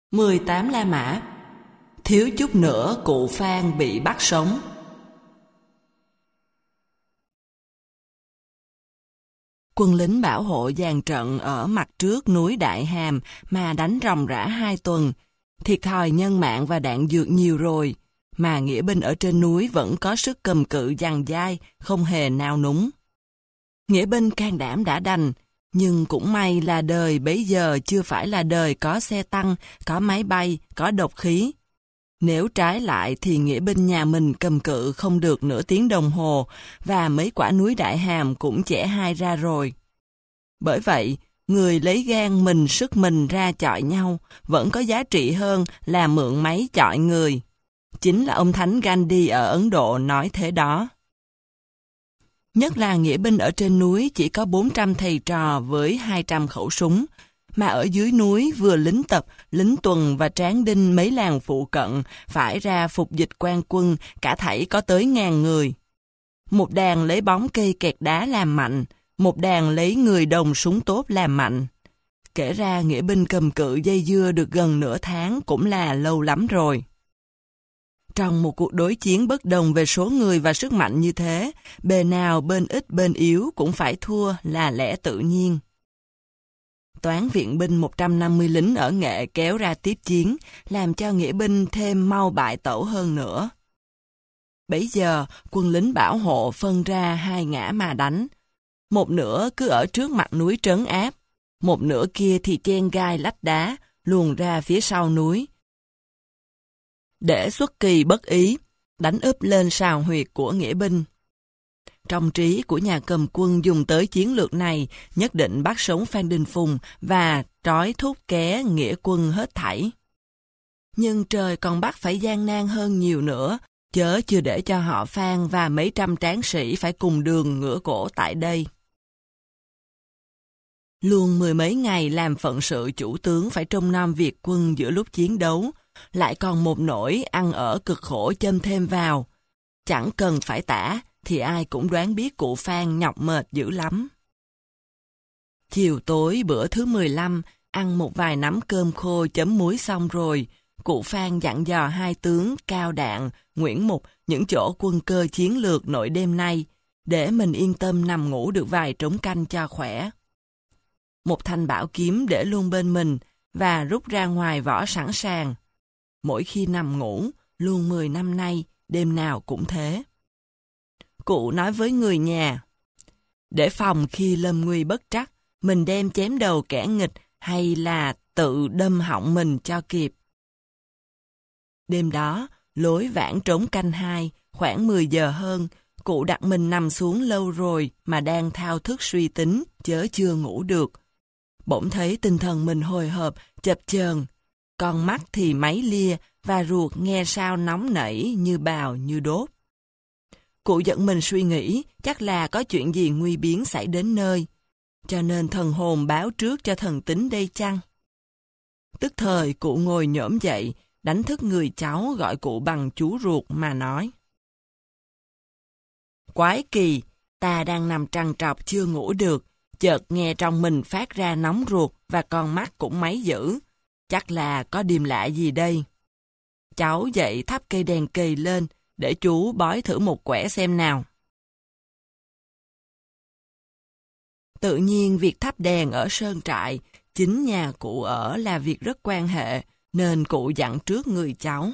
18 La Mã. Thiếu chút nữa cụ Phan bị bắt sống. Quân lính bảo hộ dàn trận ở mặt trước núi Đại Hàm mà đánh ròng rã 2 tuần. Thiệt thòi nhân mạng và đạn dược nhiều rồi, mà nghĩa binh ở trên núi vẫn có sức cầm cự dằng dai, không hề nao núng. Nghĩa binh can đảm đã đành, nhưng cũng may là đời bấy giờ chưa phải là đời có xe tăng, có máy bay, có độc khí. Nếu trái lại thì nghĩa binh nhà mình cầm cự không được nửa tiếng đồng hồ, và mấy quả núi Đại Hàm cũng chẻ hai ra rồi. Bởi vậy, người lấy gan mình sức mình ra chọi nhau vẫn có giá trị hơn là mượn máy chọi người. Chính là ông Thánh Gandhi ở Ấn Độ nói thế đó. Nhất là nghĩa binh ở trên núi chỉ có 400 thầy trò với 200 khẩu súng, mà ở dưới núi vừa lính tập, lính tuần và tráng đinh mấy làng phụ cận phải ra phục dịch quan quân, cả thảy có tới 1000 người. Một đàn lấy bóng cây kẹt đá làm mạnh, một đàn lấy người đồng súng tốt làm mạnh. Kể ra nghĩa binh cầm cự dây dưa được gần nửa tháng cũng là lâu lắm rồi. Trong một cuộc đối chiến bất đồng về số người và sức mạnh như thế, bề nào bên ít bên yếu cũng phải thua là lẽ tự nhiên. Toán viện binh 150 lính ở Nghệ kéo ra tiếp chiến, làm cho nghĩa binh thêm mau bại tẩu hơn nữa. Bấy giờ, quân lính bảo hộ phân ra hai ngã mà đánh. Một nửa cứ ở trước mặt núi trấn áp, một nửa kia thì chen gai lách đá, luồn ra phía sau núi. Để xuất kỳ bất ý, đánh úp lên sào huyệt của nghĩa binh. Trong trí của nhà cầm quân dùng tới chiến lược này, nhất định bắt sống Phan Đình Phùng và trói thúc ké nghĩa quân hết thảy. Nhưng trời còn bắt phải gian nan hơn nhiều nữa, chớ chưa để cho họ Phan và mấy trăm tráng sĩ phải cùng đường ngửa cổ tại đây. Luôn mười mấy ngày làm phận sự chủ tướng phải trông nom việc quân giữa lúc chiến đấu, lại còn một nỗi ăn ở cực khổ châm thêm vào. Chẳng cần phải tả, thì ai cũng đoán biết cụ Phan nhọc mệt dữ lắm. Chiều tối bữa thứ 15, ăn một vài nắm cơm khô chấm muối xong rồi, cụ Phan dặn dò hai tướng Cao Đạn, Nguyễn Mục những chỗ quân cơ chiến lược nội đêm nay, để mình yên tâm nằm ngủ được vài trống canh cho khỏe. Một thanh bảo kiếm để luôn bên mình, và rút ra ngoài vỏ sẵn sàng. Mỗi khi nằm ngủ, luôn 10 năm nay, đêm nào cũng thế. Cụ nói với người nhà, để phòng khi lâm nguy bất trắc, mình đem chém đầu kẻ nghịch hay là tự đâm họng mình cho kịp. Đêm đó, lối vãn trống canh 2, khoảng 10 giờ hơn, cụ đặt mình nằm xuống lâu rồi mà đang thao thức suy tính, chớ chưa ngủ được. Bỗng thấy tinh thần mình hồi hộp, chập chờn, con mắt thì máy lia và ruột nghe sao nóng nảy như bào như đốt. Cụ giận mình suy nghĩ chắc là có chuyện gì nguy biến xảy đến nơi, cho nên thần hồn báo trước cho thần tính đây chăng. Tức thời cụ ngồi nhổm dậy, đánh thức người cháu gọi cụ bằng chú ruột mà nói. Quái kỳ, ta đang nằm trằn trọc chưa ngủ được, chợt nghe trong mình phát ra nóng ruột và con mắt cũng máy dữ. Chắc là có điềm lạ gì đây. Cháu dậy thắp cây đèn kỳ lên, để chú bói thử một quẻ xem nào. Tự nhiên việc thắp đèn ở sơn trại, chính nhà cụ ở là việc rất quan hệ, nên cụ dặn trước người cháu.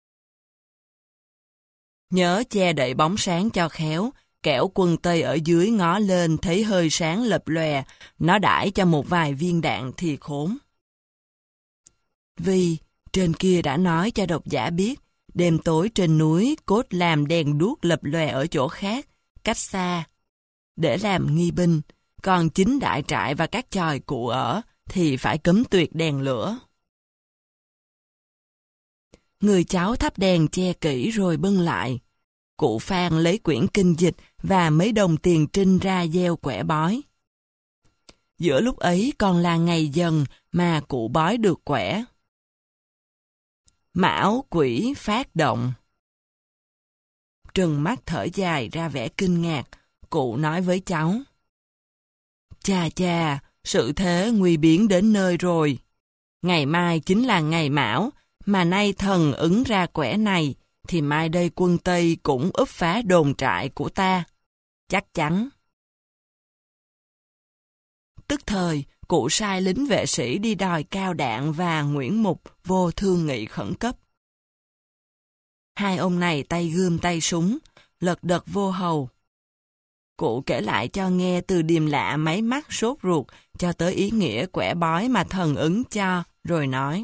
Nhớ che đậy bóng sáng cho khéo, kẻo quân Tây ở dưới ngó lên thấy hơi sáng lập lòe, nó đãi cho một vài viên đạn thì khốn. Vì trên kia đã nói cho độc giả biết, đêm tối trên núi cốt làm đèn đuốc lập lòe ở chỗ khác, cách xa, để làm nghi binh, còn chính đại trại và các chòi cụ ở thì phải cấm tuyệt đèn lửa. Người cháu thắp đèn che kỹ rồi bưng lại. Cụ Phan lấy quyển kinh dịch và mấy đồng tiền trinh ra gieo quẻ bói. Giữa lúc ấy còn là ngày dần mà cụ bói được quẻ. Mão quỷ phát động. Trừng mắt thở dài ra vẻ kinh ngạc, cụ nói với cháu. Chà chà, sự thế nguy biến đến nơi rồi. Ngày mai chính là ngày Mão, mà nay thần ứng ra quẻ này, thì mai đây quân Tây cũng úp phá đồn trại của ta. Chắc chắn. Tức thời, cụ sai lính vệ sĩ đi đòi Cao Đạn và Nguyễn Mục vô thương nghị khẩn cấp. Hai ông này tay gươm tay súng, lật đật vô hầu. Cụ kể lại cho nghe từ điềm lạ mấy mắt sốt ruột cho tới ý nghĩa quẻ bói mà thần ứng cho, rồi nói.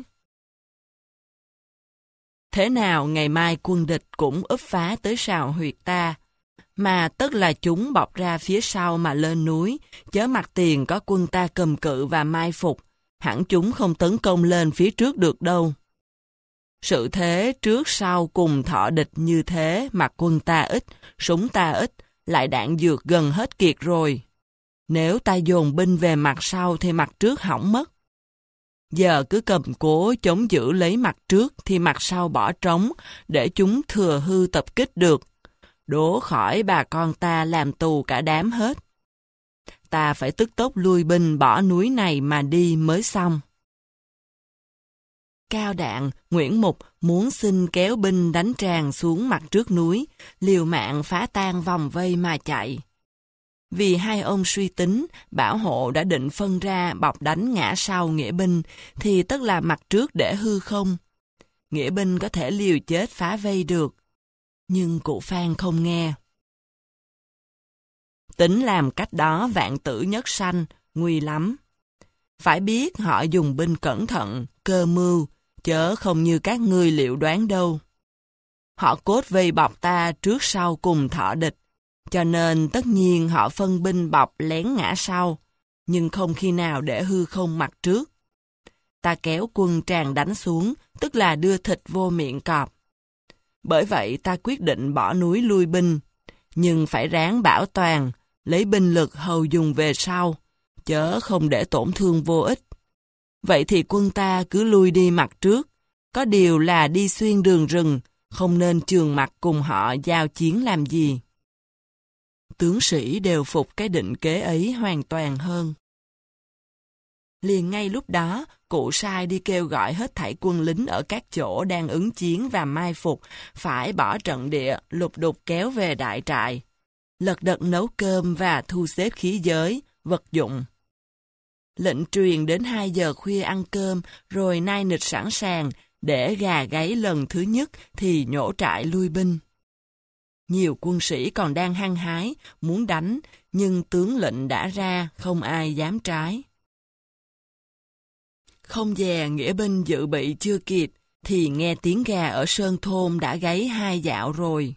Thế nào ngày mai quân địch cũng úp phá tới sào huyệt ta, mà tức là chúng bọc ra phía sau mà lên núi, chớ mặt tiền có quân ta cầm cự và mai phục, hẳn chúng không tấn công lên phía trước được đâu. Sự thế trước sau cùng thọ địch như thế mà quân ta ít, súng ta ít, lại đạn dược gần hết kiệt rồi. Nếu ta dồn binh về mặt sau thì mặt trước hỏng mất. Giờ cứ cầm cố chống giữ lấy mặt trước thì mặt sau bỏ trống để chúng thừa hư tập kích được. Đổ khỏi bà con ta làm tù cả đám hết. Ta phải tức tốc lui binh bỏ núi này mà đi mới xong. Cao Đạn, Nguyễn Mục muốn xin kéo binh đánh tràn xuống mặt trước núi, liều mạng phá tan vòng vây mà chạy. Vì hai ông suy tính, Bảo Hộ đã định phân ra bọc đánh ngã sau nghĩa binh, thì tức là mặt trước để hư không. Nghĩa binh có thể liều chết phá vây được. Nhưng cụ Phan không nghe. Tính làm cách đó vạn tử nhất sanh, nguy lắm. Phải biết họ dùng binh cẩn thận, cơ mưu, chớ không như các ngươi liệu đoán đâu. Họ cốt vây bọc ta trước sau cùng thọ địch, cho nên tất nhiên họ phân binh bọc lén ngã sau, nhưng không khi nào để hư không mặt trước. Ta kéo quân tràn đánh xuống, tức là đưa thịt vô miệng cọp. Bởi vậy ta quyết định bỏ núi lui binh, nhưng phải ráng bảo toàn, lấy binh lực hầu dùng về sau, chớ không để tổn thương vô ích. Vậy thì quân ta cứ lui đi mặt trước, có điều là đi xuyên đường rừng, không nên chườn mặt cùng họ giao chiến làm gì. Tướng sĩ đều phục cái định kế ấy hoàn toàn hơn. Liền ngay lúc đó, cụ sai đi kêu gọi hết thảy quân lính ở các chỗ đang ứng chiến và mai phục, phải bỏ trận địa, lục đục kéo về đại trại. Lật đật nấu cơm và thu xếp khí giới, vật dụng. Lệnh truyền đến 2 giờ khuya ăn cơm, rồi nai nịch sẵn sàng, để gà gáy lần thứ nhất thì nhổ trại lui binh. Nhiều quân sĩ còn đang hăng hái, muốn đánh, nhưng tướng lệnh đã ra, không ai dám trái. Không dè nghĩa binh dự bị chưa kịp, thì nghe tiếng gà ở sơn thôn đã gáy 2 dạo rồi.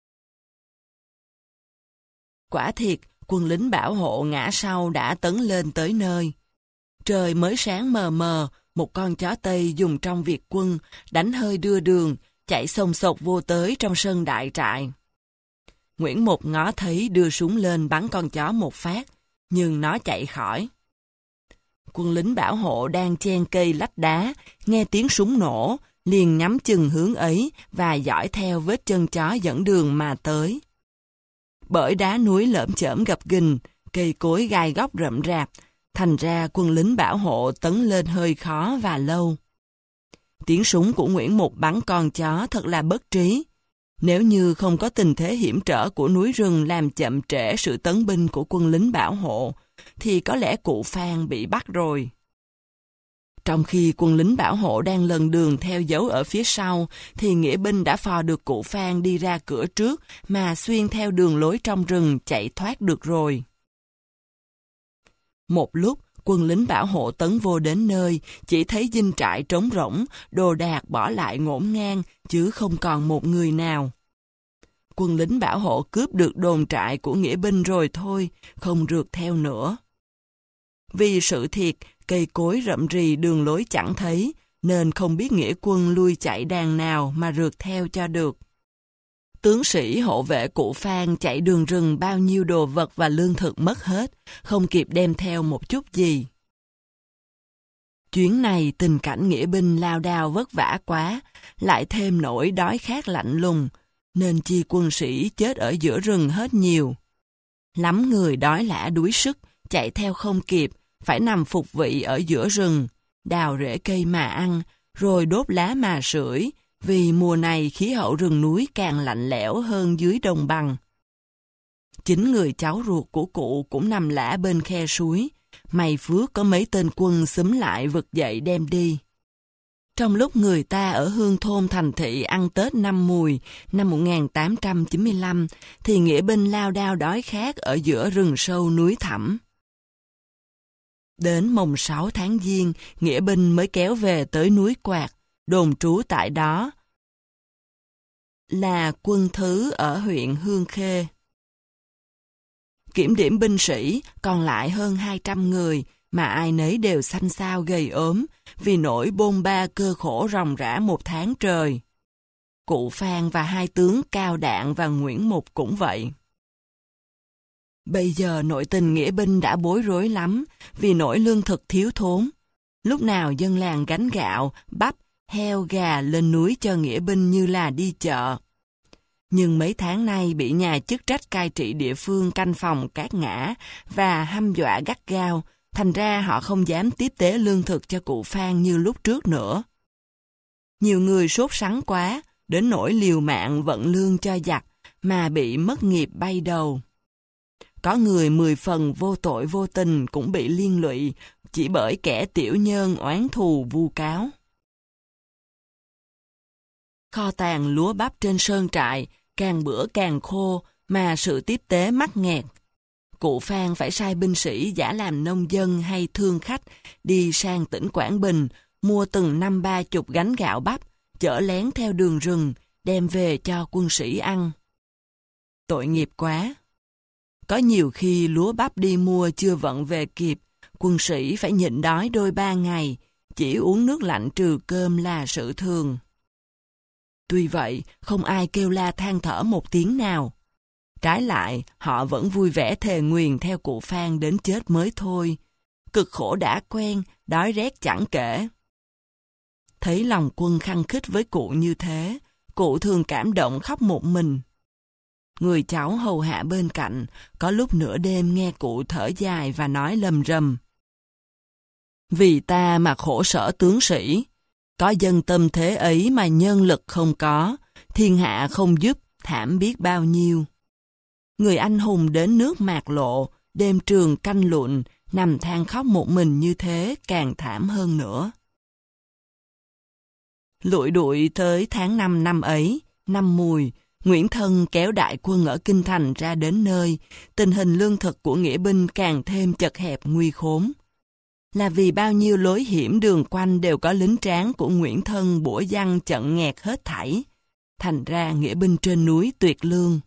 Quả thiệt, quân lính bảo hộ ngã sau đã tấn lên tới nơi. Trời mới sáng mờ mờ, một con chó Tây dùng trong việc quân, đánh hơi đưa đường, chạy xông xộc vô tới trong sân đại trại. Nguyễn Mục ngó thấy đưa súng lên bắn con chó một phát, nhưng nó chạy khỏi. Quân lính bảo hộ đang chen cây lách đá, nghe tiếng súng nổ, liền nhắm chừng hướng ấy và dõi theo vết chân chó dẫn đường mà tới. Bởi đá núi lởm chởm gập ghềnh, cây cối gai góc rậm rạp, thành ra quân lính bảo hộ tấn lên hơi khó và lâu. Tiếng súng của Nguyễn Mục bắn con chó thật là bất trí. Nếu như không có tình thế hiểm trở của núi rừng làm chậm trễ sự tấn binh của quân lính bảo hộ, thì có lẽ cụ Phan bị bắt rồi. Trong khi quân lính bảo hộ đang lần đường theo dấu ở phía sau, thì nghĩa binh đã phò được cụ Phan đi ra cửa trước mà xuyên theo đường lối trong rừng chạy thoát được rồi. Một lúc, quân lính bảo hộ tấn vô đến nơi, chỉ thấy dinh trại trống rỗng, đồ đạc bỏ lại ngổn ngang, chứ không còn một người nào. Quân lính bảo hộ cướp được đồn trại của nghĩa binh rồi thôi, không rượt theo nữa. Vì sự thiệt, cây cối rậm rì đường lối chẳng thấy, nên không biết nghĩa quân lui chạy đàn nào mà rượt theo cho được. Tướng sĩ hộ vệ cụ Phan chạy đường rừng bao nhiêu đồ vật và lương thực mất hết, không kịp đem theo một chút gì. Chuyến này tình cảnh nghĩa binh lao đao vất vả quá, lại thêm nỗi đói khát lạnh lùng, nên chi quân sĩ chết ở giữa rừng hết nhiều. Lắm người đói lả đuối sức, chạy theo không kịp, phải nằm phục vị ở giữa rừng, đào rễ cây mà ăn, rồi đốt lá mà sưởi, vì mùa này khí hậu rừng núi càng lạnh lẽo hơn dưới đồng bằng. Chính người cháu ruột của cụ cũng nằm lả bên khe suối, may phước có mấy tên quân xúm lại vực dậy đem đi. Trong lúc người ta ở hương thôn thành thị ăn Tết năm Mùi năm 1895, thì nghĩa binh lao đao đói khát ở giữa rừng sâu núi thẳm. Đến mồng 6 tháng Giêng, nghĩa binh mới kéo về tới núi Quạt, đồn trú tại đó là quân thứ ở huyện Hương Khê. Kiểm điểm binh sĩ còn lại hơn 200 người, mà ai nấy đều xanh xao gầy ốm, vì nỗi bôn ba cơ khổ ròng rã một tháng trời. Cụ Phan và hai tướng Cao Đạn và Nguyễn Mục cũng vậy. Bây giờ nội tình nghĩa binh đã bối rối lắm, vì nỗi lương thực thiếu thốn. Lúc nào dân làng gánh gạo, bắp, heo, gà lên núi cho nghĩa binh như là đi chợ. Nhưng mấy tháng nay bị nhà chức trách cai trị địa phương canh phòng cát ngã và hăm dọa gắt gao, thành ra họ không dám tiếp tế lương thực cho cụ Phan như lúc trước nữa. Nhiều người sốt sắng quá, đến nỗi liều mạng vận lương cho giặc, mà bị mất nghiệp bay đầu. Có người 10 phần vô tội vô tình cũng bị liên lụy, chỉ bởi kẻ tiểu nhân oán thù vu cáo. Kho tàng lúa bắp trên sơn trại, càng bữa càng khô, mà sự tiếp tế mắc nghẹt. Cụ Phan phải sai binh sĩ giả làm nông dân hay thương khách, đi sang tỉnh Quảng Bình, mua từng 50-30 gánh gạo bắp, chở lén theo đường rừng, đem về cho quân sĩ ăn. Tội nghiệp quá! Có nhiều khi lúa bắp đi mua chưa vận về kịp, quân sĩ phải nhịn đói đôi 3 ngày, chỉ uống nước lạnh trừ cơm là sự thường. Tuy vậy, không ai kêu la than thở một tiếng nào. Trái lại, họ vẫn vui vẻ thề nguyền theo cụ Phan đến chết mới thôi. Cực khổ đã quen, đói rét chẳng kể. Thấy lòng quân khăng khít với cụ như thế, cụ thường cảm động khóc một mình. Người cháu hầu hạ bên cạnh, có lúc nửa đêm nghe cụ thở dài và nói lầm rầm. Vì ta mà khổ sở tướng sĩ, có dân tâm thế ấy mà nhân lực không có, thiên hạ không giúp, thảm biết bao nhiêu. Người anh hùng đến nước Mạc Lộ, đêm trường canh lụn, nằm than khóc một mình như thế càng thảm hơn nữa. Lụi đụi tới tháng 5 năm ấy, năm Mùi, Nguyễn Thân kéo đại quân ở Kinh Thành ra đến nơi, tình hình lương thực của nghĩa binh càng thêm chật hẹp nguy khốn. Là vì bao nhiêu lối hiểm đường quanh đều có lính tráng của Nguyễn Thân bủa giăng chặn nghẹt hết thảy. Thành ra nghĩa binh trên núi tuyệt lương.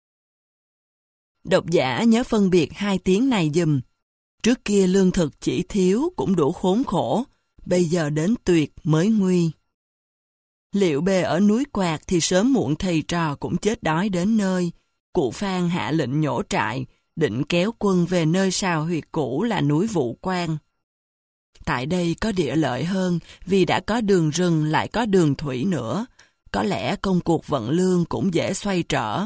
Độc giả nhớ phân biệt hai tiếng này giùm. Trước kia lương thực chỉ thiếu cũng đủ khốn khổ, bây giờ đến tuyệt mới nguy. Liệu bề ở núi Quạt thì sớm muộn thầy trò cũng chết đói đến nơi. Cụ Phan hạ lệnh nhổ trại, định kéo quân về nơi sào huyệt cũ là núi Vũ Quang. Tại đây có địa lợi hơn vì đã có đường rừng lại có đường thủy nữa. Có lẽ công cuộc vận lương cũng dễ xoay trở.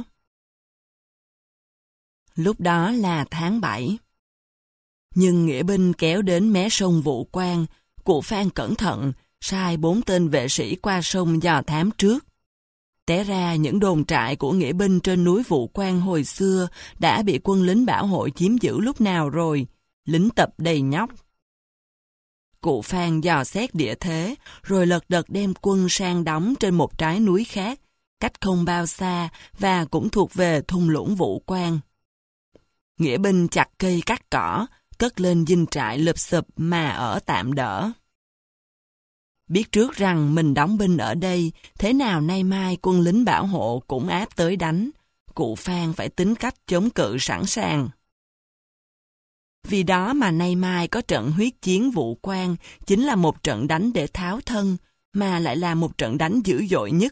Lúc đó là tháng 7. Nhưng nghĩa binh kéo đến mé sông Vũ Quang, cụ Phan cẩn thận, sai 4 tên vệ sĩ qua sông dò thám trước. Té ra những đồn trại của nghĩa binh trên núi Vũ Quang hồi xưa đã bị quân lính bảo hộ chiếm giữ lúc nào rồi, lính tập đầy nhóc. Cụ Phan dò xét địa thế, rồi lật đật đem quân sang đóng trên một trái núi khác, cách không bao xa và cũng thuộc về thung lũng Vũ Quang. Nghĩa binh chặt cây cắt cỏ, cất lên dinh trại lụp xụp mà ở tạm đỡ. Biết trước rằng mình đóng binh ở đây, thế nào nay mai quân lính bảo hộ cũng áp tới đánh, cụ Phan phải tính cách chống cự sẵn sàng. Vì đó mà nay mai có trận huyết chiến Vũ Quang chính là một trận đánh để tháo thân, mà lại là một trận đánh dữ dội nhất.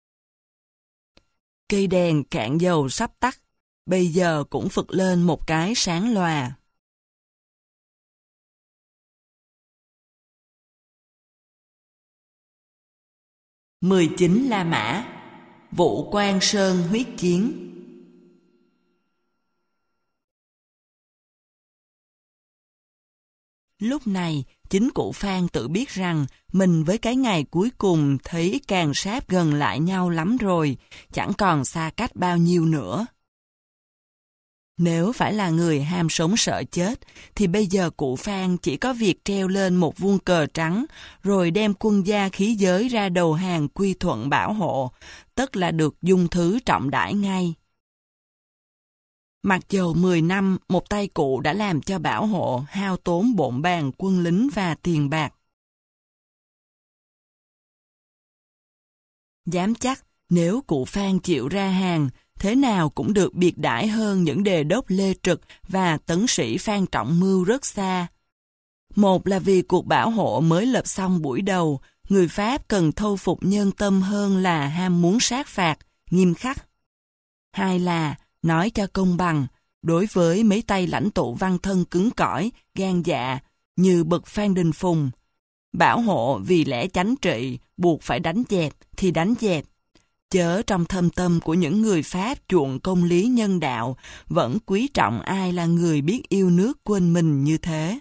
Cây đèn cạn dầu sắp tắt, bây giờ cũng phực lên một cái sáng lòa. (19) La Mã, Vũ Quang Sơn huyết chiến. Lúc này, chính cụ Phan tự biết rằng mình với cái ngày cuối cùng thấy càng sáp gần lại nhau lắm rồi, chẳng còn xa cách bao nhiêu nữa. Nếu phải là người ham sống sợ chết, thì bây giờ cụ Phan chỉ có việc treo lên một vuông cờ trắng, rồi đem quân gia khí giới ra đầu hàng quy thuận bảo hộ, tất là được dung thứ trọng đãi ngay. Mặc dầu 10 năm, một tay cụ đã làm cho bảo hộ hao tốn bộn bàng quân lính và tiền bạc. Dám chắc, nếu cụ Phan chịu ra hàng, thế nào cũng được biệt đãi hơn những đề đốc Lê Trực và tấn sĩ Phan Trọng Mưu rất xa. Một là vì cuộc bảo hộ mới lập xong buổi đầu, người Pháp cần thâu phục nhân tâm hơn là ham muốn sát phạt, nghiêm khắc. Hai là, nói cho công bằng, đối với mấy tay lãnh tụ văn thân cứng cỏi, gan dạ, như bậc Phan Đình Phùng, bảo hộ vì lẽ chánh trị, buộc phải đánh dẹp thì đánh dẹp. Chớ trong thâm tâm của những người Pháp chuộng công lý nhân đạo, vẫn quý trọng ai là người biết yêu nước quên mình như thế.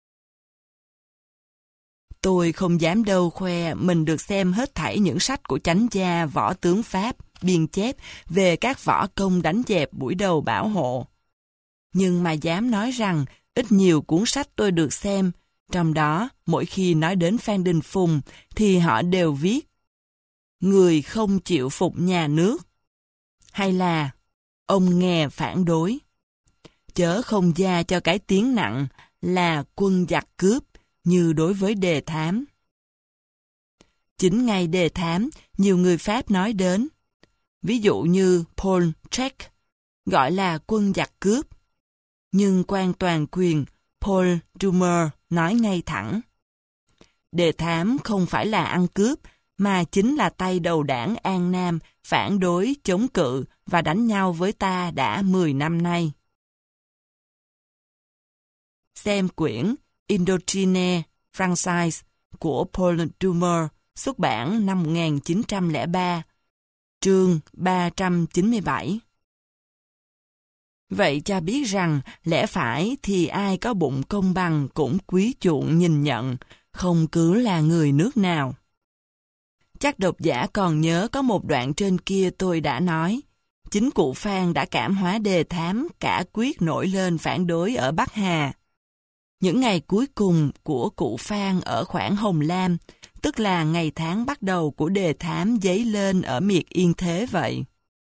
Tôi không dám đâu khoe mình được xem hết thảy những sách của chánh gia võ tướng Pháp biên chép về các võ công đánh dẹp buổi đầu bảo hộ. Nhưng mà dám nói rằng ít nhiều cuốn sách tôi được xem, trong đó mỗi khi nói đến Phan Đình Phùng thì họ đều viết người không chịu phục nhà nước, hay là ông nghe phản đối. Chớ không gia cho cái tiếng nặng là quân giặc cướp như đối với Đề Thám. Chính ngay Đề Thám, nhiều người Pháp nói đến. Ví dụ như Paul Trek, gọi là quân giặc cướp. Nhưng quan toàn quyền Paul Dumer nói ngay thẳng. Đề Thám không phải là ăn cướp, mà chính là tay đầu đảng An Nam phản đối, chống cự và đánh nhau với ta đã 10 năm nay. Xem quyển Indochine Franchise của Paul Dumer, xuất bản năm 1903, chương 397. Vậy cho biết rằng, lẽ phải thì ai có bụng công bằng cũng quý chuộng nhìn nhận, không cứ là người nước nào. Chắc độc giả còn nhớ có một đoạn trên kia tôi đã nói, chính cụ Phan đã cảm hóa Đề Thám cả quyết nổi lên phản đối ở Bắc Hà. Những ngày cuối cùng của cụ Phan ở khoảng Hồng Lam, tức là ngày tháng bắt đầu của Đề Thám dấy lên ở miệt Yên Thế vậy.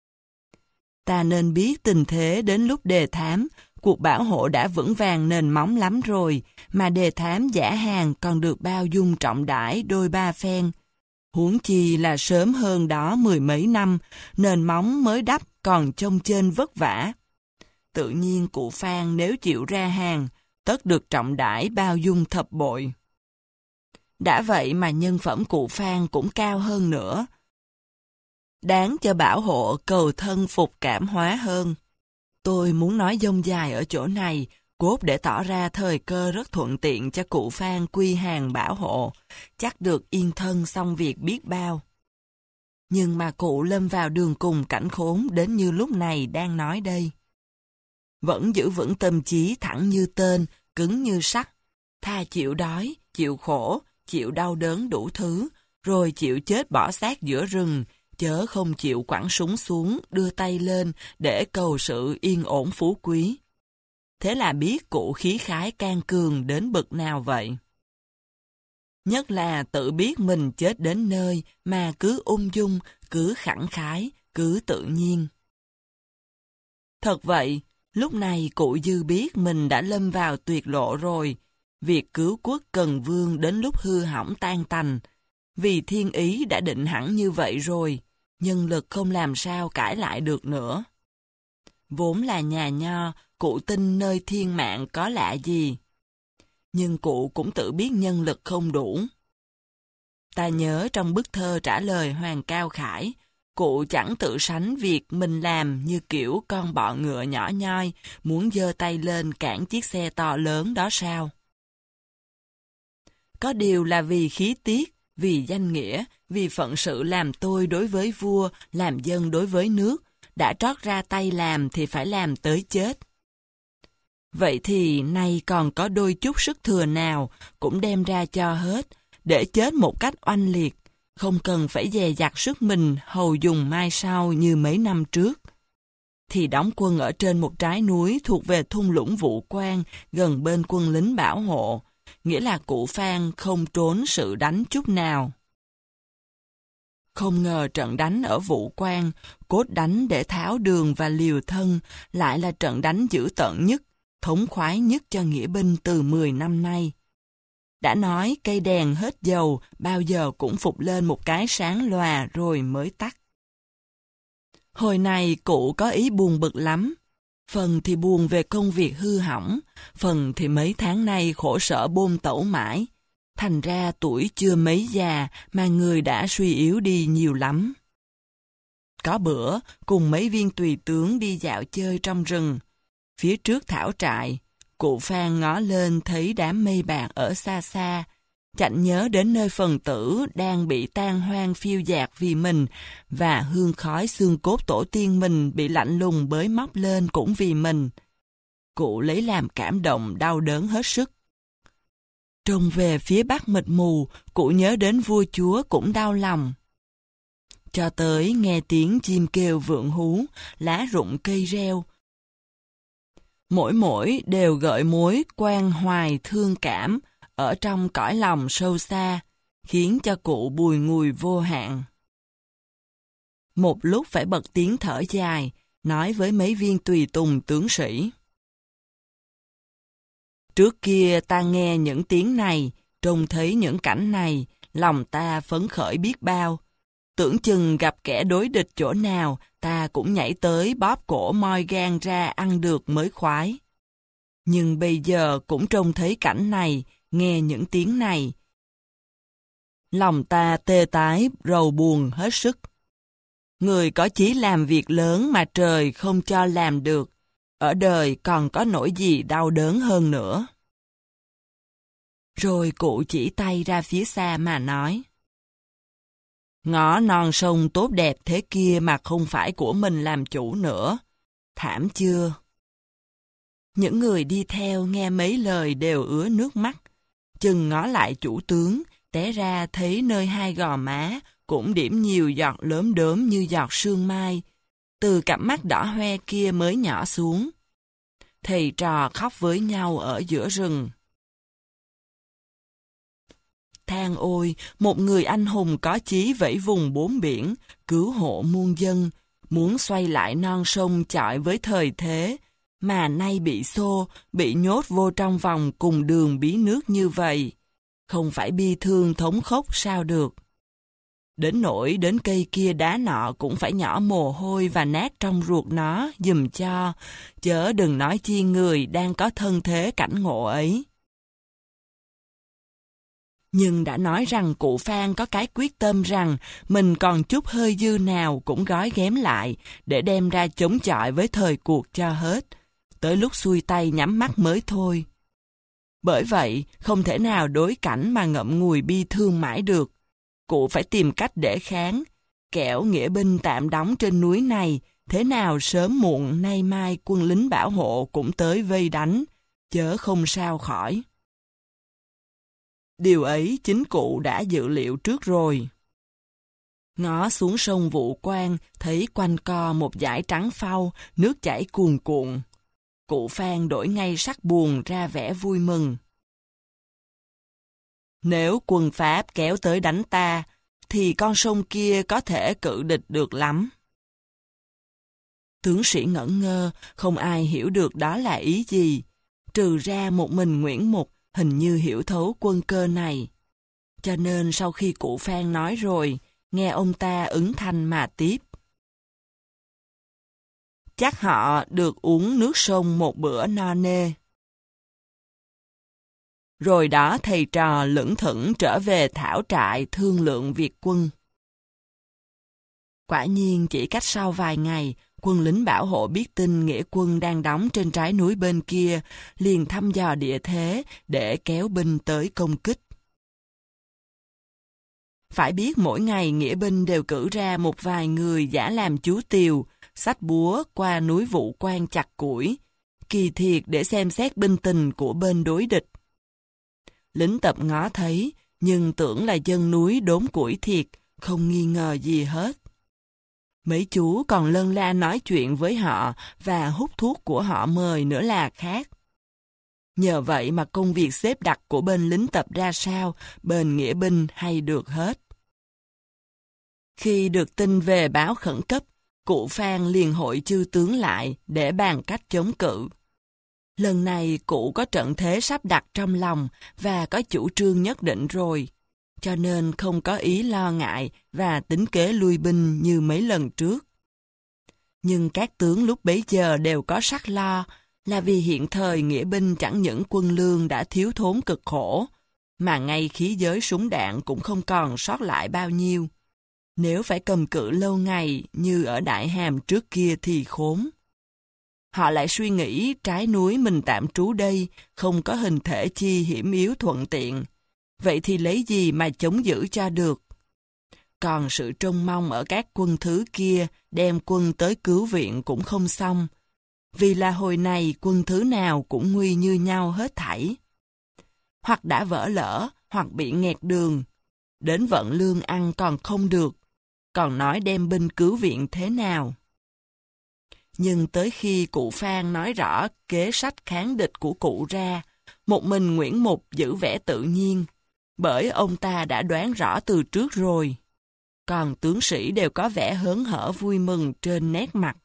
Ta nên biết tình thế đến lúc Đề Thám, cuộc bảo hộ đã vững vàng nền móng lắm rồi, mà Đề Thám giả hàng còn được bao dung trọng đãi đôi ba phen. Huống chi là sớm hơn đó 10 mấy năm, nền móng mới đắp còn trông trên vất vả. Tự nhiên cụ Phan nếu chịu ra hàng, tất được trọng đãi bao dung thập bội. Đã vậy mà nhân phẩm cụ Phan cũng cao hơn nữa. Đáng cho bảo hộ cầu thân phục cảm hóa hơn. Tôi muốn nói dông dài ở chỗ này, cốt để tỏ ra thời cơ rất thuận tiện cho cụ Phan quy hàng bảo hộ, chắc được yên thân xong việc biết bao. Nhưng mà cụ lâm vào đường cùng cảnh khốn đến như lúc này đang nói đây. Vẫn giữ vững tâm trí thẳng như tên, cứng như sắt, tha chịu đói, chịu khổ, chịu đau đớn đủ thứ, rồi chịu chết bỏ xác giữa rừng, chớ không chịu quẳng súng xuống, đưa tay lên để cầu sự yên ổn phú quý. Thế là biết cụ khí khái can cường đến bậc nào vậy. Nhất là tự biết mình chết đến nơi mà cứ ung dung, cứ khẳng khái, cứ tự nhiên. Thật vậy, lúc này cụ dư biết mình đã lâm vào tuyệt lộ rồi, việc cứu quốc cần vương đến lúc hư hỏng tan tành, vì thiên ý đã định hẳn như vậy rồi, nhân lực không làm sao cãi lại được nữa. Vốn là nhà nho, cụ tin nơi thiên mạng có lạ gì. Nhưng cụ cũng tự biết nhân lực không đủ. Ta nhớ trong bức thơ trả lời Hoàng Cao Khải, cụ chẳng tự sánh việc mình làm như kiểu con bọ ngựa nhỏ nhoi muốn giơ tay lên cản chiếc xe to lớn đó sao. Có điều là vì khí tiết, vì danh nghĩa, vì phận sự làm tôi đối với vua, làm dân đối với nước, đã trót ra tay làm thì phải làm tới chết. Vậy thì nay còn có đôi chút sức thừa nào cũng đem ra cho hết, để chết một cách oanh liệt, không cần phải dè dặt sức mình hầu dùng mai sau như mấy năm trước. Thì đóng quân ở trên một trái núi thuộc về thung lũng Vũ Quan gần bên quân lính bảo hộ, nghĩa là cụ Phan không trốn sự đánh chút nào. Không ngờ trận đánh ở Vũ Quan, cốt đánh để tháo đường và liều thân, lại là trận đánh dữ tợn nhất, thống khoái nhất cho nghĩa binh từ 10 năm nay. Đã nói cây đèn hết dầu, bao giờ cũng phục lên một cái sáng lòa rồi mới tắt. Hồi này cụ có ý buồn bực lắm, phần thì buồn về công việc hư hỏng, phần thì mấy tháng nay khổ sở bôn tẩu mãi. Thành ra tuổi chưa mấy già mà người đã suy yếu đi nhiều lắm. Có bữa, cùng mấy viên tùy tướng đi dạo chơi trong rừng. Phía trước thảo trại, cụ Phan ngó lên thấy đám mây bạc ở xa xa, chạnh nhớ đến nơi phần tử đang bị tan hoang phiêu dạt vì mình, và hương khói xương cốt tổ tiên mình bị lạnh lùng bới móc lên cũng vì mình. Cụ lấy làm cảm động đau đớn hết sức. Trông về phía bắc mịt mù, cụ nhớ đến vua chúa cũng đau lòng. Cho tới nghe tiếng chim kêu vượng hú, lá rụng cây reo. Mỗi đều gợi mối quan hoài thương cảm ở trong cõi lòng sâu xa, khiến cho cụ bùi ngùi vô hạn. Một lúc phải bật tiếng thở dài, nói với mấy viên tùy tùng tướng sĩ. Trước kia ta nghe những tiếng này, trông thấy những cảnh này, lòng ta phấn khởi biết bao. Tưởng chừng gặp kẻ đối địch chỗ nào, ta cũng nhảy tới bóp cổ moi gan ra ăn được mới khoái. Nhưng bây giờ cũng trông thấy cảnh này, nghe những tiếng này. Lòng ta tê tái, rầu buồn hết sức. Người có chí làm việc lớn mà trời không cho làm được, ở đời còn có nỗi gì đau đớn hơn nữa. Rồi cụ chỉ tay ra phía xa mà nói. Ngõ non sông tốt đẹp thế kia mà không phải của mình làm chủ nữa. Thảm chưa? Những người đi theo nghe mấy lời đều ứa nước mắt. Chừng ngó lại chủ tướng, té ra thấy nơi hai gò má cũng điểm nhiều giọt lốm đốm như giọt sương mai. Từ cặp mắt đỏ hoe kia mới nhỏ xuống. Thầy trò khóc với nhau ở giữa rừng. Than ôi, một người anh hùng có chí vẫy vùng bốn biển, cứu hộ muôn dân, muốn xoay lại non sông chọi với thời thế, mà nay bị xô, bị nhốt vô trong vòng cùng đường bí nước như vậy. Không phải bi thương thống khốc sao được. Đến nỗi đến cây kia đá nọ cũng phải nhỏ mồ hôi và nát trong ruột nó giùm cho, chớ đừng nói chi người đang có thân thế cảnh ngộ ấy. Nhưng đã nói rằng cụ Phan có cái quyết tâm rằng mình còn chút hơi dư nào cũng gói ghém lại để đem ra chống chọi với thời cuộc cho hết, tới lúc xuôi tay nhắm mắt mới thôi. Bởi vậy, không thể nào đối cảnh mà ngậm ngùi bi thương mãi được. Cụ phải tìm cách để kháng, kẻo nghĩa binh tạm đóng trên núi này, thế nào sớm muộn nay mai quân lính bảo hộ cũng tới vây đánh, chớ không sao khỏi. Điều ấy chính cụ đã dự liệu trước rồi. Ngó xuống sông Vũ Quan, thấy quanh co một dải trắng phau, nước chảy cuồn cuộn. Cụ Phan đổi ngay sắc buồn ra vẻ vui mừng. Nếu quân Pháp kéo tới đánh ta, thì con sông kia có thể cự địch được lắm. Tướng sĩ ngẩn ngơ, không ai hiểu được đó là ý gì, trừ ra một mình Nguyễn Mục hình như hiểu thấu quân cơ này. Cho nên sau khi cụ Phan nói rồi, nghe ông ta ứng thanh mà tiếp. Chắc họ được uống nước sông một bữa no nê. Rồi đó thầy trò lững thững trở về thảo trại thương lượng việc quân. Quả nhiên chỉ cách sau vài ngày, quân lính bảo hộ biết tin nghĩa quân đang đóng trên trái núi bên kia, liền thăm dò địa thế để kéo binh tới công kích. Phải biết mỗi ngày nghĩa binh đều cử ra một vài người giả làm chú tiều, xách búa qua núi Vũ Quan chặt củi, kỳ thiệt để xem xét binh tình của bên đối địch. Lính tập ngó thấy, nhưng tưởng là dân núi đốn củi thiệt, không nghi ngờ gì hết. Mấy chú còn lân la nói chuyện với họ và hút thuốc của họ mời nữa là khác. Nhờ vậy mà công việc xếp đặt của bên lính tập ra sao, bên nghĩa binh hay được hết. Khi được tin về báo khẩn cấp, cụ Phan liền hội chư tướng lại để bàn cách chống cự. Lần này cụ có trận thế sắp đặt trong lòng và có chủ trương nhất định rồi, cho nên không có ý lo ngại và tính kế lui binh như mấy lần trước. Nhưng các tướng lúc bấy giờ đều có sắc lo, là vì hiện thời nghĩa binh chẳng những quân lương đã thiếu thốn cực khổ, mà ngay khí giới súng đạn cũng không còn sót lại bao nhiêu. Nếu phải cầm cự lâu ngày như ở Đại Hàm trước kia thì khốn. Họ lại suy nghĩ trái núi mình tạm trú đây không có hình thể chi hiểm yếu thuận tiện. Vậy thì lấy gì mà chống giữ cho được? Còn sự trông mong ở các quân thứ kia đem quân tới cứu viện cũng không xong. Vì là hồi này quân thứ nào cũng nguy như nhau hết thảy. Hoặc đã vỡ lỡ, hoặc bị nghẹt đường. Đến vận lương ăn còn không được. Còn nói đem binh cứu viện thế nào? Nhưng tới khi cụ Phan nói rõ kế sách kháng địch của cụ ra, một mình Nguyễn Mục giữ vẻ tự nhiên, bởi ông ta đã đoán rõ từ trước rồi. Còn tướng sĩ đều có vẻ hớn hở vui mừng trên nét mặt.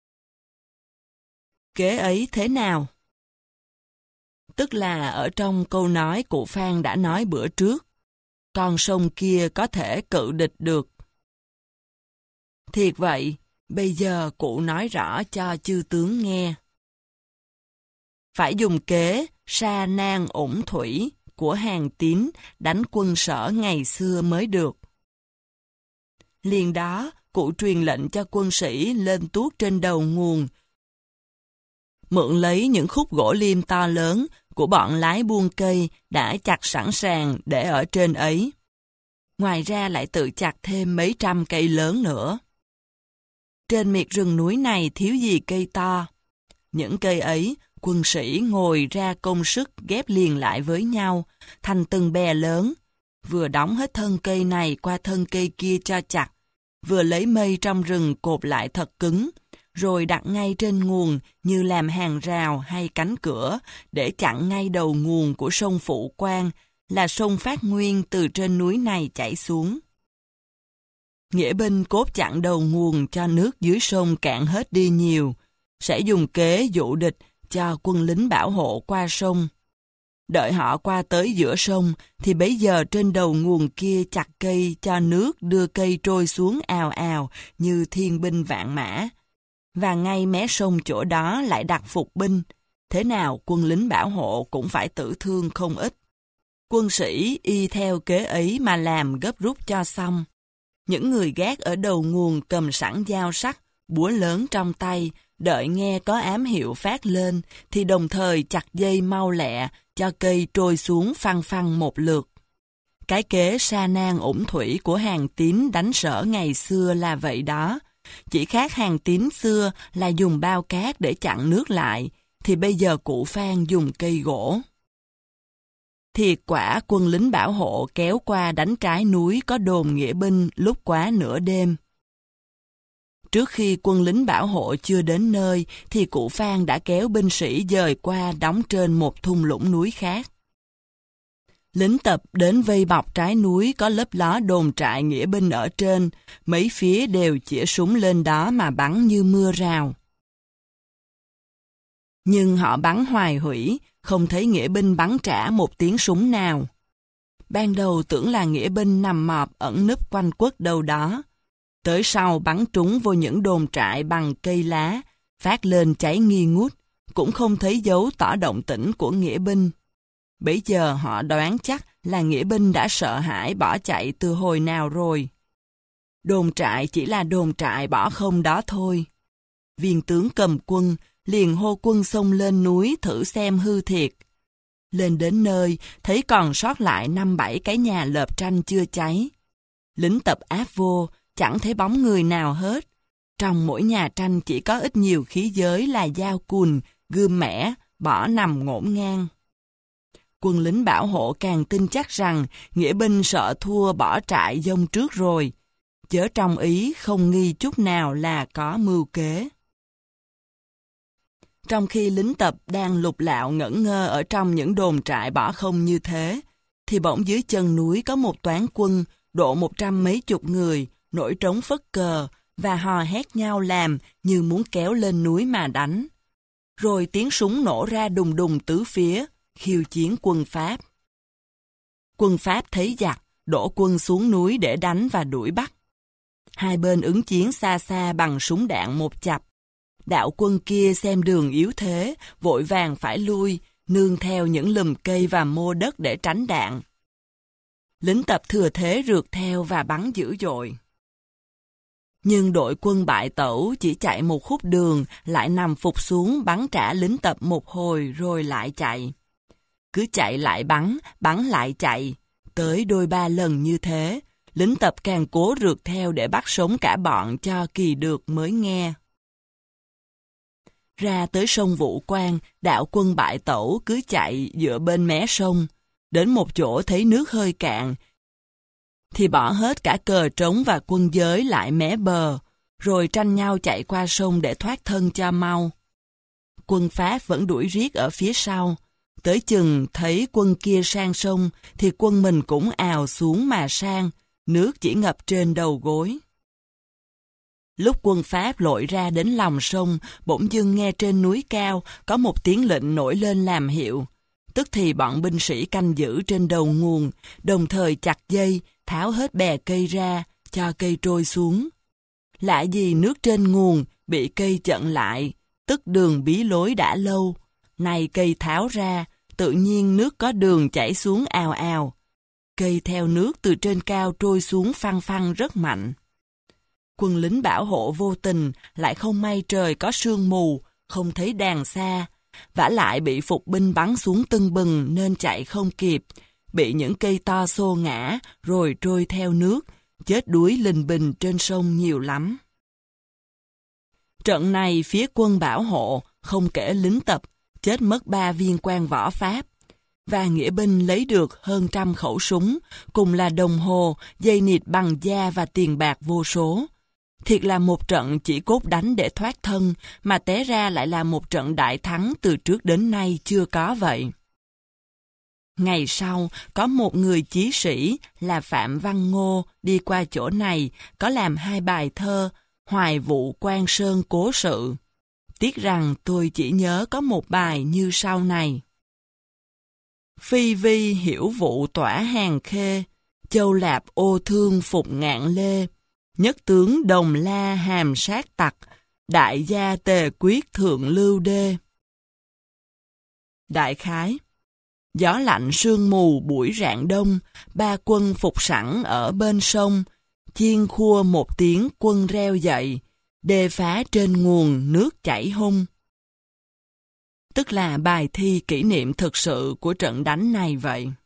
Kế ấy thế nào? Tức là ở trong câu nói cụ Phan đã nói bữa trước, con sông kia có thể cự địch được. Thiệt vậy, bây giờ cụ nói rõ cho chư tướng nghe. Phải dùng kế sa nan ủng thủy của Hàn Tín đánh quân Sở ngày xưa mới được. Liền đó, cụ truyền lệnh cho quân sĩ lên tuốt trên đầu nguồn, mượn lấy những khúc gỗ liêm to lớn của bọn lái buôn cây đã chặt sẵn sàng để ở trên ấy. Ngoài ra lại tự chặt thêm mấy trăm cây lớn nữa. Trên miệt rừng núi này thiếu gì cây to. Những cây ấy, quân sĩ ngồi ra công sức ghép liền lại với nhau, thành từng bè lớn. Vừa đóng hết thân cây này qua thân cây kia cho chặt, vừa lấy mây trong rừng cột lại thật cứng, rồi đặt ngay trên nguồn như làm hàng rào hay cánh cửa để chặn ngay đầu nguồn của sông Phụ Quang, là sông phát nguyên từ trên núi này chảy xuống. Nghĩa binh cốt chặn đầu nguồn cho nước dưới sông cạn hết đi nhiều, sẽ dùng kế dụ địch cho quân lính bảo hộ qua sông. Đợi họ qua tới giữa sông, thì bấy giờ trên đầu nguồn kia chặt cây cho nước đưa cây trôi xuống ào ào như thiên binh vạn mã. Và ngay mé sông chỗ đó lại đặt phục binh, thế nào quân lính bảo hộ cũng phải tử thương không ít. Quân sĩ y theo kế ấy mà làm gấp rút cho xong. Những người gác ở đầu nguồn cầm sẵn dao sắc, búa lớn trong tay, đợi nghe có ám hiệu phát lên, thì đồng thời chặt dây mau lẹ, cho cây trôi xuống phăng phăng một lượt. Cái kế sa nan ủng thủy của Hàn Tín đánh Sở ngày xưa là vậy đó. Chỉ khác Hàn Tín xưa là dùng bao cát để chặn nước lại, thì bây giờ cụ Phan dùng cây gỗ. Thiệt quả quân lính bảo hộ kéo qua đánh trái núi có đồn nghĩa binh lúc quá nửa đêm. Trước khi quân lính bảo hộ chưa đến nơi, thì cụ Phan đã kéo binh sĩ dời qua đóng trên một thung lũng núi khác. Lính tập đến vây bọc trái núi có lớp ló đồn trại nghĩa binh ở trên, mấy phía đều chĩa súng lên đó mà bắn như mưa rào. Nhưng họ bắn hoài hủy, không thấy nghĩa binh bắn trả một tiếng súng nào. Ban đầu tưởng là nghĩa binh nằm mọp ẩn núp quanh quất đâu đó. Tới sau bắn trúng vô những đồn trại bằng cây lá, phát lên cháy nghi ngút, cũng không thấy dấu tỏ động tĩnh của nghĩa binh. Bấy giờ họ đoán chắc là nghĩa binh đã sợ hãi bỏ chạy từ hồi nào rồi. Đồn trại chỉ là đồn trại bỏ không đó thôi. Viên tướng cầm quân liền hô quân xông lên núi thử xem hư thiệt. Lên đến nơi, thấy còn sót lại 5-7 cái nhà lợp tranh chưa cháy. Lính tập áp vô, chẳng thấy bóng người nào hết. Trong mỗi nhà tranh chỉ có ít nhiều khí giới là dao cùn, gươm mẻ, bỏ nằm ngổn ngang. Quân lính bảo hộ càng tin chắc rằng nghĩa binh sợ thua bỏ trại dông trước rồi, chớ trong ý không nghi chút nào là có mưu kế. Trong khi lính tập đang lục lạo ngẩn ngơ ở trong những đồn trại bỏ không như thế, thì bỗng dưới chân núi có một toán quân độ 100 mấy chục người, nổi trống phất cờ và hò hét nhau làm như muốn kéo lên núi mà đánh. Rồi tiếng súng nổ ra đùng đùng tứ phía, khiêu chiến quân Pháp. Quân Pháp thấy giặc, đổ quân xuống núi để đánh và đuổi bắt. Hai bên ứng chiến xa xa bằng súng đạn một chặp. Đạo quân kia xem đường yếu thế, vội vàng phải lui, nương theo những lùm cây và mô đất để tránh đạn. Lính tập thừa thế rượt theo và bắn dữ dội. Nhưng đội quân bại tẩu chỉ chạy một khúc đường, lại nằm phục xuống bắn trả lính tập một hồi rồi lại chạy. Cứ chạy lại bắn lại chạy, tới đôi ba lần như thế, lính tập càng cố rượt theo để bắt sống cả bọn cho kỳ được mới nghe. Ra tới sông Vũ Quang, đạo quân bại tẩu cứ chạy dựa bên mé sông, đến một chỗ thấy nước hơi cạn, thì bỏ hết cả cờ trống và quân giới lại mé bờ, rồi tranh nhau chạy qua sông để thoát thân cho mau. Quân Pháp vẫn đuổi riết ở phía sau, tới chừng thấy quân kia sang sông, thì quân mình cũng ào xuống mà sang, nước chỉ ngập trên đầu gối. Lúc quân Pháp lội ra đến lòng sông, bỗng dưng nghe trên núi cao có một tiếng lệnh nổi lên làm hiệu. Tức thì bọn binh sĩ canh giữ trên đầu nguồn, đồng thời chặt dây, tháo hết bè cây ra, cho cây trôi xuống. Lạ gì nước trên nguồn bị cây chặn lại, tức đường bí lối đã lâu. Này cây tháo ra, tự nhiên nước có đường chảy xuống ào ào. Cây theo nước từ trên cao trôi xuống phăng phăng rất mạnh. Quân lính bảo hộ vô tình, lại không may trời có sương mù, không thấy đàn xa, vả lại bị phục binh bắn xuống tưng bừng nên chạy không kịp, bị những cây to xô ngã rồi trôi theo nước, chết đuối lình bình trên sông nhiều lắm. Trận này phía quân bảo hộ, không kể lính tập, chết mất 3 viên quan võ Pháp, và nghĩa binh lấy được hơn 100 khẩu súng, cùng là đồng hồ, dây nịt bằng da và tiền bạc vô số. Thiệt là một trận chỉ cốt đánh để thoát thân, mà té ra lại là một trận đại thắng từ trước đến nay chưa có vậy. Ngày sau, có một người chí sĩ là Phạm Văn Ngô đi qua chỗ này, có làm 2 bài thơ, Hoài vụ Quan Sơn cố sự. Tiếc rằng tôi chỉ nhớ có một bài như sau này. Phi vi hiểu vụ tỏa hàng khê, châu lạp ô thương phục ngạn lê, nhất tướng đồng la hàm sát tặc, đại gia tề quyết thượng lưu đê. Đại khái: gió lạnh sương mù buổi rạng đông, 3 quân phục sẵn ở bên sông, chiên khua một tiếng quân reo dậy, đê phá trên nguồn nước chảy hung. Tức là bài thi kỷ niệm thực sự của trận đánh này vậy.